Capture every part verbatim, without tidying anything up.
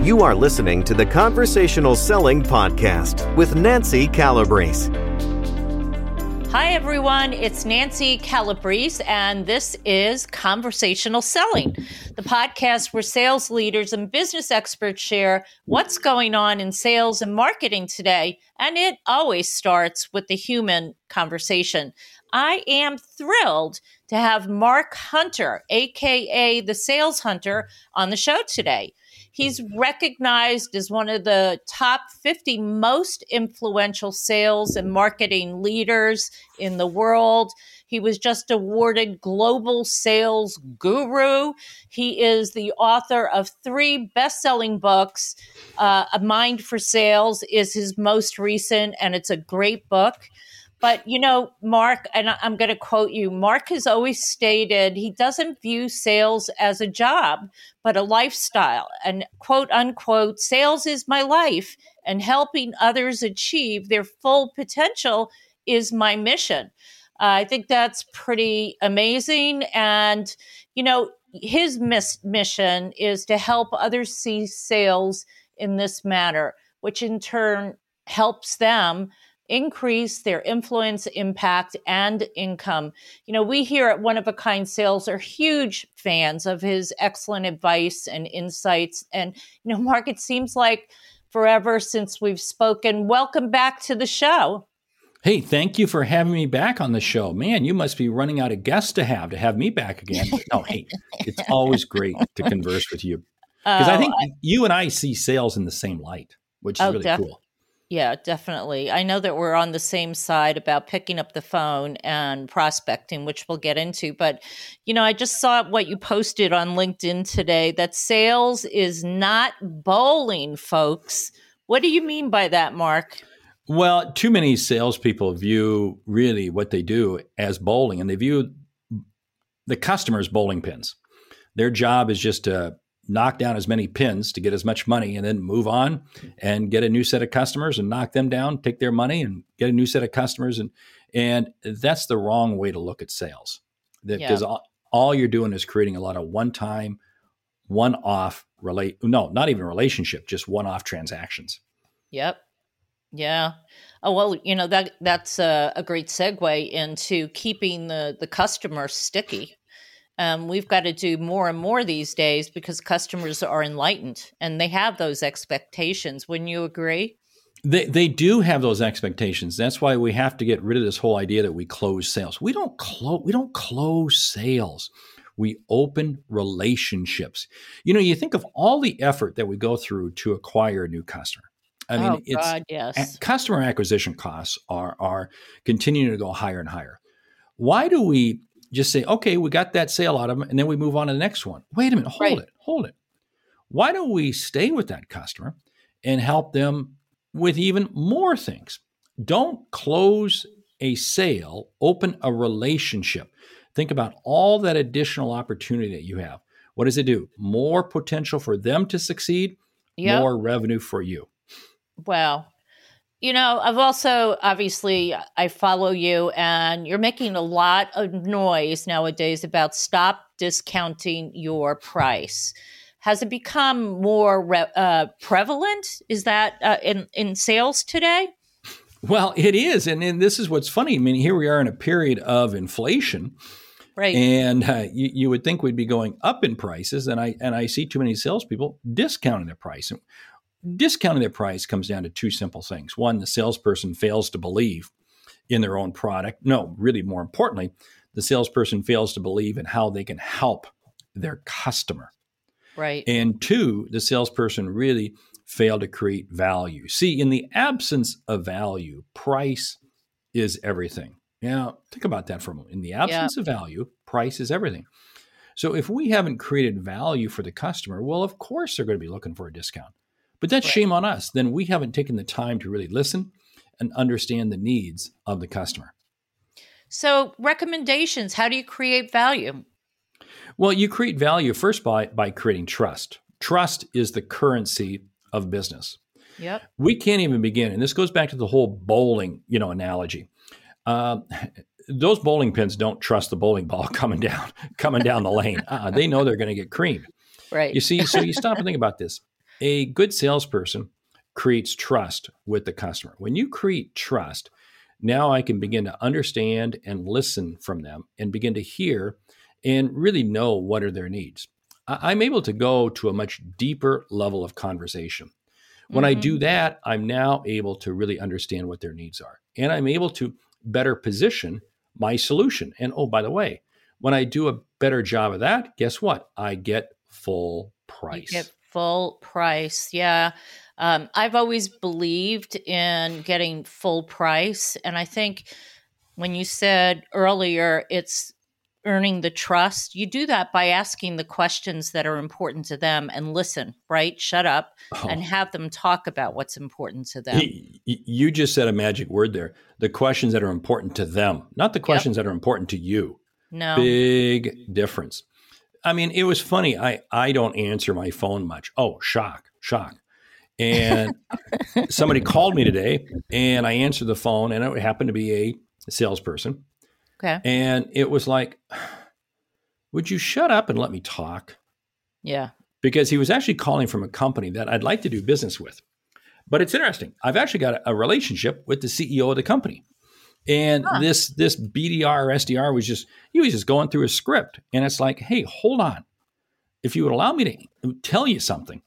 You are listening to the Conversational Selling Podcast with Nancy Calabrese. Hi, everyone. It's Nancy Calabrese, and this is Conversational Selling, the podcast where sales leaders and business experts share what's going on in sales and marketing today. And it always starts with the human conversation. I am thrilled to have Mark Hunter, A K A the Sales Hunter, on the show today. He's recognized as one of the top fifty most influential sales and marketing leaders in the world. He was just awarded Global Sales Guru. He is the author of three best-selling books. Uh, A Mind for Sales is his most recent, and it's a great book. But, you know, Mark, and I'm going to quote you, Mark has always stated he doesn't view sales as a job, but a lifestyle. And quote unquote, sales is my life, and helping others achieve their full potential is my mission. Uh, I think that's pretty amazing. And, you know, his miss- mission is to help others see sales in this manner, which in turn helps them increase their influence, impact, and income. You know, we here at One of a Kind Sales are huge fans of his excellent advice and insights. And, you know, Mark, it seems like forever since we've spoken. Welcome back to the show. Hey, thank you for having me back on the show. Man, you must be running out of guests to have to have me back again. But no, hey, it's always great to converse with you. Because oh, I think I, you and I see sales in the same light, which is oh, really def- cool. Yeah, definitely. I know that we're on the same side about picking up the phone and prospecting, which we'll get into. But, you know, I just saw what you posted on LinkedIn today, that sales is not bowling, folks. What do you mean by that, Mark? Well, too many salespeople view really what they do as bowling, and they view the customers bowling pins. Their job is just to knock down as many pins to get as much money and then move on and get a new set of customers and knock them down, take their money and get a new set of customers. And and that's the wrong way to look at sales. Because yeah. all, all you're doing is creating a lot of one-time, one-off, relate. no, not even relationship, just one-off transactions. Yep. Yeah. Oh, well, you know, that that's a, a great segue into keeping the, the customer sticky. Um, we've got to do more and more these days because customers are enlightened and they have those expectations. Wouldn't you agree? They they do have those expectations. That's why we have to get rid of this whole idea that we close sales. We don't close. We don't close sales. We open relationships. You know, you think of all the effort that we go through to acquire a new customer. I mean, oh, it's God, yes. Customer acquisition costs are are continuing to go higher and higher. Why do we just say, okay, we got that sale out of them, and then we move on to the next one? Wait a minute, hold right. it, hold it. Why don't we stay with that customer and help them with even more things? Don't close a sale, open a relationship. Think about all that additional opportunity that you have. What does it do? More potential for them to succeed, yep. more revenue for you. Wow. You know, I've also, obviously, I follow you, and you're making a lot of noise nowadays about stop discounting your price. Has it become more re- uh, prevalent? Is that uh, in, in sales today? Well, it is. And, and this is what's funny. I mean, here we are in a period of inflation. Right. And uh, you, you would think we'd be going up in prices. And I and I see too many salespeople discounting their price. And discounting their price comes down to two simple things. One, the salesperson fails to believe in their own product. No, really more importantly, the salesperson fails to believe in how they can help their customer. Right. And two, the salesperson really failed to create value. See, in the absence of value, price is everything. Now, think about that for a moment. In the absence yeah. of value, price is everything. So if we haven't created value for the customer, well, of course they're going to be looking for a discount. But that's right. shame on us. Then we haven't taken the time to really listen and understand the needs of the customer. So recommendations, how do you create value? Well, you create value first by, by creating trust. Trust is the currency of business. Yep. We can't even begin. And this goes back to the whole bowling, you know, analogy. Uh, those bowling pins don't trust the bowling ball coming down, coming down the lane. Uh, they know they're going to get creamed. Right. You see, so you stop and think about this. A good salesperson creates trust with the customer. When you create trust, now I can begin to understand and listen from them and begin to hear and really know what are their needs. I- I'm able to go to a much deeper level of conversation. When mm-hmm. I do that, I'm now able to really understand what their needs are. And I'm able to better position my solution. And oh, by the way, when I do a better job of that, guess what? I get full price. You get full price. Yeah. Um, I've always believed in getting full price. And I think when you said earlier, it's earning the trust, you do that by asking the questions that are important to them and listen, right? Shut up oh. and have them talk about what's important to them. You just said a magic word there. The questions that are important to them, not the questions yep. that are important to you. No. Big difference. I mean, it was funny. I, I don't answer my phone much. Oh, shock, shock. And somebody called me today and I answered the phone and it happened to be a salesperson. Okay. And it was like, would you shut up and let me talk? Yeah. Because he was actually calling from a company that I'd like to do business with. But it's interesting. I've actually got a, a relationship with the C E O of the company. And huh. this this B D R or S D R was just, he was just going through a script. And it's like, hey, hold on. If you would allow me to tell you something,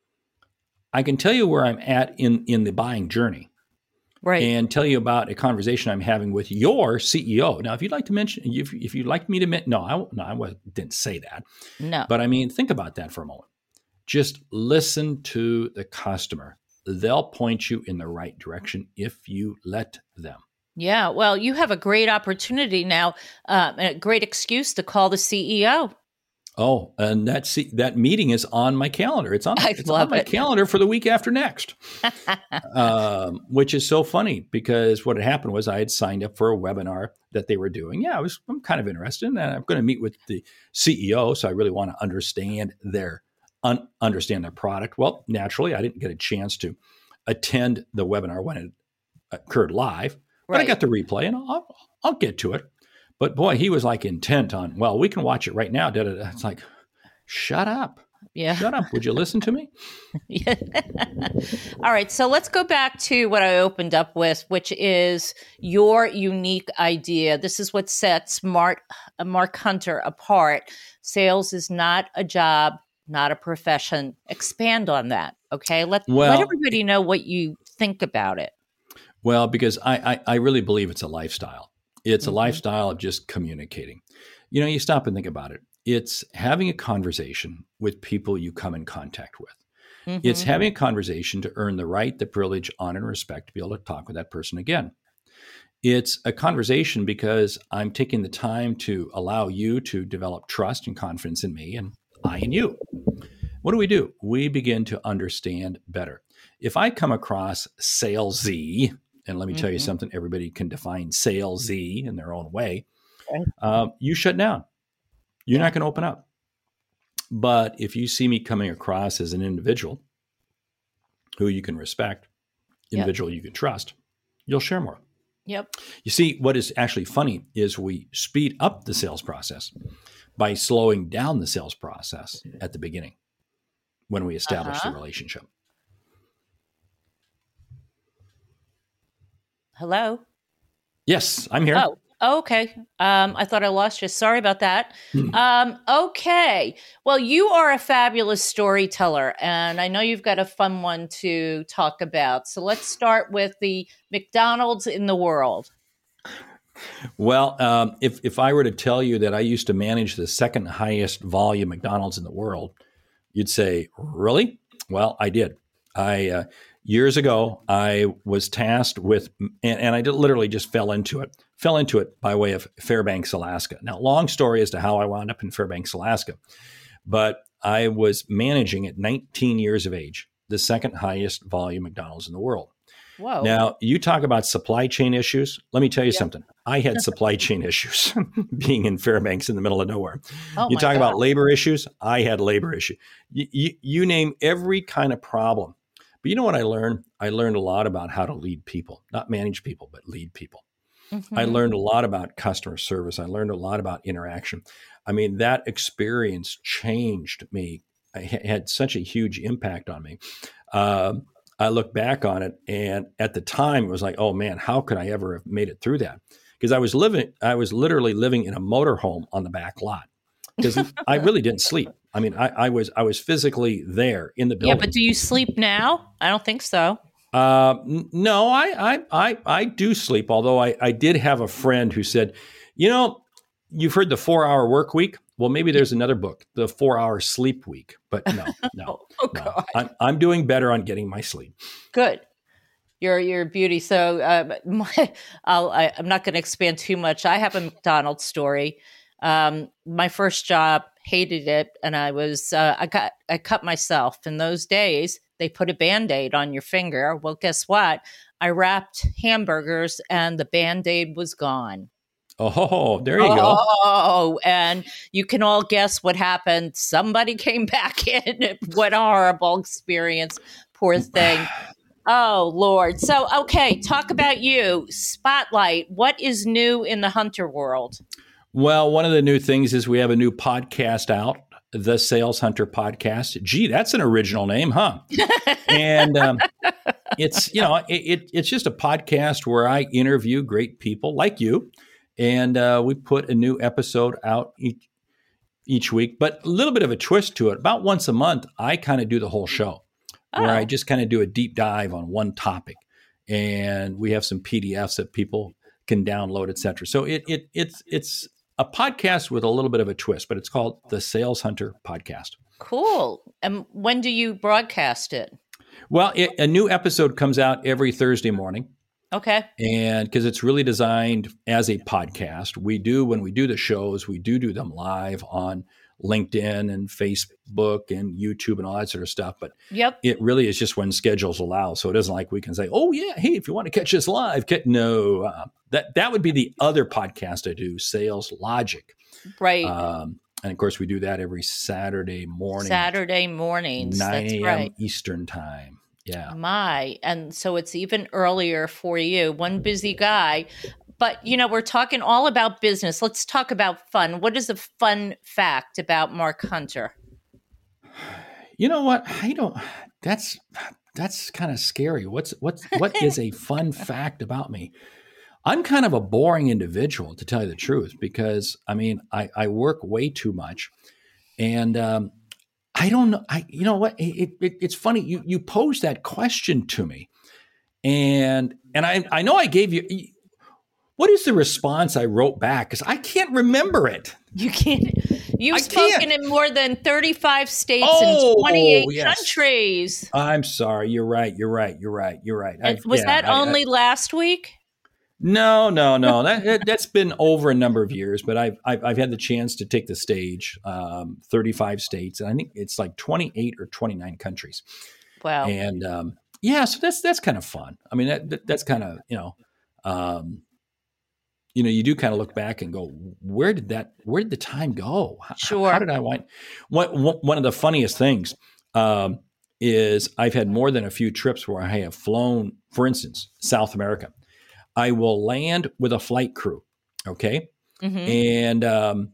I can tell you where I'm at in, in the buying journey. Right. And tell you about a conversation I'm having with your C E O. Now, if you'd like to mention, if, if you'd like me to mention, no, I, no, I didn't say that. No. But I mean, think about that for a moment. Just listen to the customer. They'll point you in the right direction if you let them. Yeah. Well, you have a great opportunity now, uh, a great excuse to call the C E O. Oh, and that see, that meeting is on my calendar. It's on, I it's love on my it. calendar for the week after next, um, which is so funny because what had happened was I had signed up for a webinar that they were doing. Yeah, I was I'm kind of interested, and I'm going to meet with the C E O, so I really want to understand their un, understand their product. Well, naturally, I didn't get a chance to attend the webinar when it occurred live, but right. I got the replay, and I'll, I'll get to it. But boy, he was like intent on, well, we can watch it right now. Da, da, da. It's like, shut up. Yeah. Shut up. Would you listen to me? Yeah. All right. So let's go back to what I opened up with, which is your unique idea. This is what sets Mark, Mark Hunter apart. Sales is not a job, not a profession. Expand on that. Okay. Let, well, let everybody know what you think about it. Well, because I, I, I really believe it's a lifestyle. It's a mm-hmm. lifestyle of just communicating. You know, you stop and think about it. It's having a conversation with people you come in contact with. Mm-hmm. It's having a conversation to earn the right, the privilege, honor, and respect to be able to talk with that person again. It's a conversation because I'm taking the time to allow you to develop trust and confidence in me and I in you. What do we do? We begin to understand better. If I come across salesy, and let me mm-hmm. tell you something, everybody can define salesy in their own way. Okay. Um, you shut down. You're not going to open up. But if you see me coming across as an individual who you can respect, individual yep. you can trust, you'll share more. Yep. You see, what is actually funny is we speed up the sales process by slowing down the sales process at the beginning when we establish uh-huh. the relationship. Hello? Yes, I'm here. Oh, okay. Um, I thought I lost you. Sorry about that. um, okay. Well, you are a fabulous storyteller, and I know you've got a fun one to talk about. So let's start with the McDonald's in the world. Well, um, if, if I were to tell you that I used to manage the second highest volume McDonald's in the world, you'd say, really? Well, I did. I uh, Years ago, I was tasked with, and, and I did, literally just fell into it, fell into it by way of Fairbanks, Alaska. Now, long story as to how I wound up in Fairbanks, Alaska, but I was managing at nineteen years of age, the second highest volume McDonald's in the world. Whoa. Now, you talk about supply chain issues. Let me tell you yep. something. I had supply chain issues being in Fairbanks in the middle of nowhere. Oh you talk God. about labor issues. I had labor issues. You, you, you name every kind of problem. But you know what I learned? I learned a lot about how to lead people, not manage people, but lead people. Mm-hmm. I learned a lot about customer service. I learned a lot about interaction. I mean, that experience changed me had such a huge impact on me. Um, I look back on it, and at the time it was like, oh man, how could I ever have made it through that? Because I was living, I was literally living in a motorhome on the back lot because I really didn't sleep. I mean, I, I was I was physically there in the building. Yeah, but do you sleep now? I don't think so. Uh, n- no, I, I I I do sleep. Although I I did have a friend who said, you know, you've heard the four hour work week. Well, maybe there's another book, the four hour sleep week. But no, no, oh, no. God. I'm, I'm doing better on getting my sleep. Good. You're, you're a beauty. So um, my, I'll, I, I'm not going to expand too much. I have a McDonald's story. Um, my first job, hated it. And I was, uh, I got, I cut myself. In those days, they put a Band-Aid on your finger. Well, guess what? I wrapped hamburgers and the Band-Aid was gone. Oh, there you go. Oh, and you can all guess what happened. Somebody came back in. What a horrible experience. Poor thing. Oh, Lord. So, okay, talk about you. Spotlight. What is new in the hunter world? Well, one of the new things is we have a new podcast out, the Sales Hunter Podcast. Gee, that's an original name, huh? And um, it's, you know, it, it, it's just a podcast where I interview great people like you. And uh, we put a new episode out each, each week, but a little bit of a twist to it. About once a month, I kind of do the whole show oh. where I just kind of do a deep dive on one topic. And we have some P D Fs that people can download, et cetera. So it, it, it's, it's a podcast with a little bit of a twist, but it's called the Sales Hunter Podcast. Cool. And when do you broadcast it? Well, it, a new episode comes out every Thursday morning. Okay. And because it's really designed as a podcast, we do, when we do the shows, we do do them live on LinkedIn and Facebook and YouTube and all that sort of stuff. But yep. it really is just when schedules allow. So it isn't like we can say, oh, yeah, hey, if you want to catch us live, get, no, uh, that, that would be the other podcast I do, Sales Logic. Right. Um, and of course, we do that every Saturday morning. Saturday mornings. nine a.m. Right. Eastern time. Yeah. My, and so it's even earlier for you, one busy guy. But, you know, we're talking all about business. Let's talk about fun. What is a fun fact about Mark Hunter? You know what? I don't, that's, that's kind of scary. What's, what's, what is a fun fact about me? I'm kind of a boring individual, to tell you the truth, because I mean, I, I work way too much. And, um, I don't know. I, you know what? It, it, it's funny. You, you posed that question to me, and, and I, I know I gave you, what is the response I wrote back? Cause I can't remember it. You can't, you've I spoken can't. in more than thirty-five states Oh, and twenty-eight yes. countries. I'm sorry. You're right. You're right. You're right. You're right. And I, was yeah, that I, only I, last week? No, no, no. That, that that's been over a number of years, but I've I've, I've had the chance to take the stage, um, thirty-five states, and I think it's like twenty-eight or twenty-nine countries. Wow. And um, yeah, so that's that's kind of fun. I mean, that, that that's kind of you know, um, you know, you do kind of look back and go, where did that? Where did the time go? How, Sure. How did I wind? One one of the funniest things um, is I've had more than a few trips where I have flown, for instance, South America. I will land with a flight crew, okay? Mm-hmm. And um,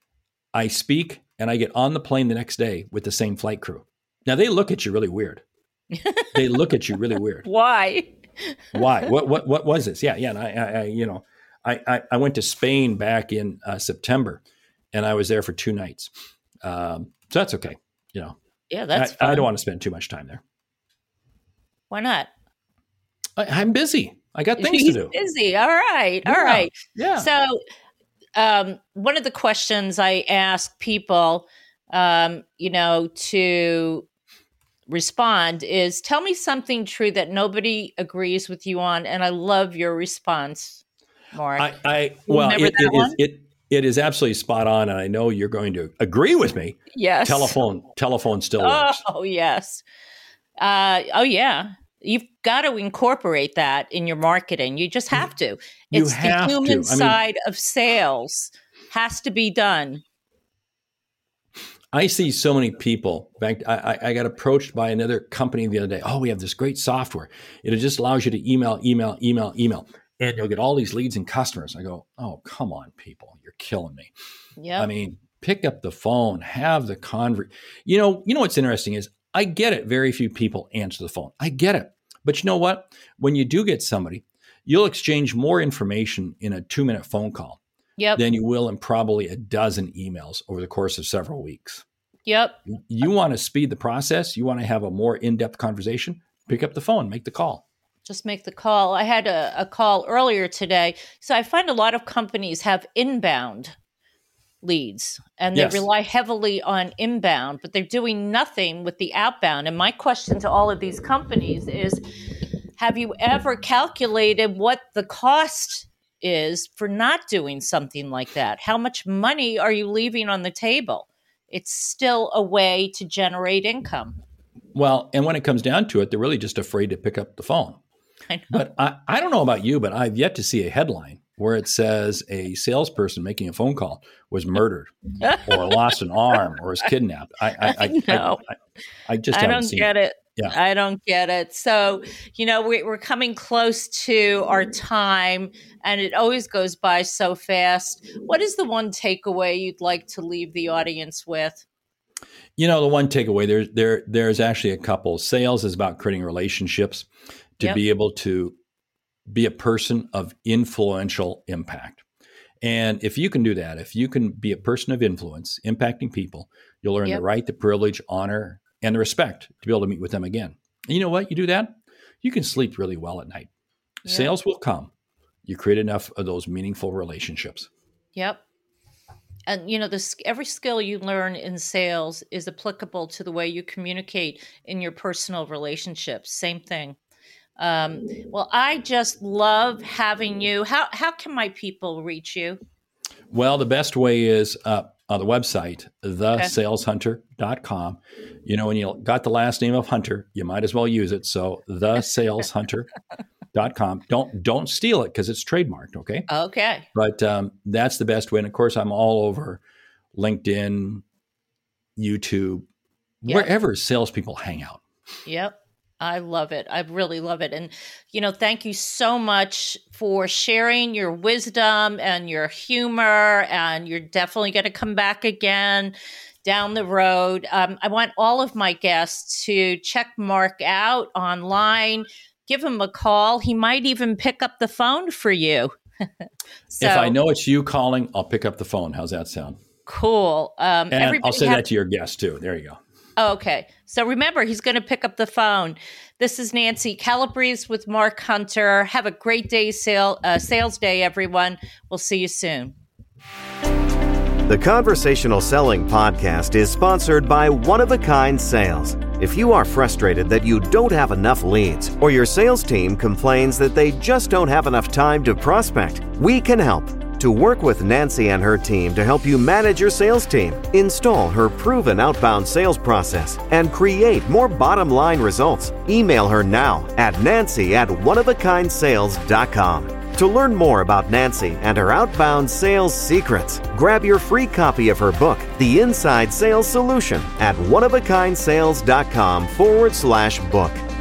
I speak and I get on the plane the next day with the same flight crew. Now, they look at you really weird. They look at you really weird. Why? Why? What What what was this? Yeah, yeah. And I, I, I you know, I, I, I went to Spain back in uh, September, and I was there for two nights. Um, so that's okay. You know, yeah, that's I, fun. I don't want to spend too much time there. Why not? I, I'm busy. I got things He's to do. Busy. All right. All yeah. right. Yeah. So um, one of the questions I ask people, um, you know, to respond is, tell me something true that nobody agrees with you on. And I love your response, Mark. I, I well, it, it is it it is absolutely spot on, and I know you're going to agree with me. Yes. Telephone telephone still oh, works. Oh yes. Uh, oh yeah. You've got to incorporate that in your marketing. You just have to. You It's have the human to. I mean, side of sales has to be done. I see so many people. In fact, I, I got approached by another company the other day. Oh, we have this great software. It just allows you to email, email, email, email, and you'll get all these leads and customers. I go, oh, come on, people, you're killing me. Yeah. I mean, Pick up the phone, have the conver. You know, you know what's interesting is I get it. Very few people answer the phone. I get it. But you know what? When you do get somebody, you'll exchange more information in a two-minute phone call yep. than you will in probably a dozen emails over the course of several weeks. Yep. You want to speed the process. You want to have a more in-depth conversation. Pick up the phone, make the call. Just make the call. I had a, a call earlier today. So I find a lot of companies have inbound leads and they yes. rely heavily on inbound, but they're doing nothing with the outbound. And my question to all of these companies is, have you ever calculated what the cost is for not doing something like that? How much money are you leaving on the table? It's still a way to generate income. Well, and when it comes down to it, they're really just afraid to pick up the phone. I know. But I, I don't know about you, but I've yet to see a headline where it says a salesperson making a phone call was murdered or lost an arm or was kidnapped. I, I, I, no. I, I, I just I haven't don't seen get it. Yeah. I don't get it. So, you know, we, we're coming close to our time and it always goes by so fast. What is the one takeaway you'd like to leave the audience with? You know, the one takeaway, there, there, there's actually a couple. Sales is about creating relationships to Yep. be able to be a person of influential impact. And if you can do that, if you can be a person of influence, impacting people, you'll earn Yep. the right, the privilege, honor, and the respect to be able to meet with them again. And you know what? You do that, you can sleep really well at night. Yep. Sales will come. You create enough of those meaningful relationships. Yep. And, you know, this, every skill you learn in sales is applicable to the way you communicate in your personal relationships. Same thing. Um, well, I just love having you. How how can my people reach you? Well, the best way is uh, on the website, the sales hunter dot com. You know, when you got the last name of Hunter, you might as well use it. So the sales hunter dot com. Don't don't steal it because it's trademarked, okay? Okay. But um, that's the best way. And of course, I'm all over LinkedIn, YouTube, Yep. wherever salespeople hang out. Yep. I love it. I really love it. And, you know, thank you so much for sharing your wisdom and your humor. And you're definitely going to come back again down the road. Um, I want all of my guests to check Mark out online. Give him a call. He might even pick up the phone for you. So, if I know it's you calling, I'll pick up the phone. How's that sound? Cool. Um, And I'll say have- that to your guest too. There you go. Okay. So remember, he's going to pick up the phone. This is Nancy Calabrese with Mark Hunter. Have a great day, sale, uh, sales day, everyone. We'll see you soon. The Conversational Selling Podcast is sponsored by One of a Kind Sales. If you are frustrated that you don't have enough leads, or your sales team complains that they just don't have enough time to prospect, we can help. To work with Nancy and her team to help you manage your sales team, install her proven outbound sales process, and create more bottom line results, email her now at nancy at one of a kind sales dot com. To learn more about Nancy and her outbound sales secrets, grab your free copy of her book, The Inside Sales Solution, at one of a kind sales dot com forward slash book.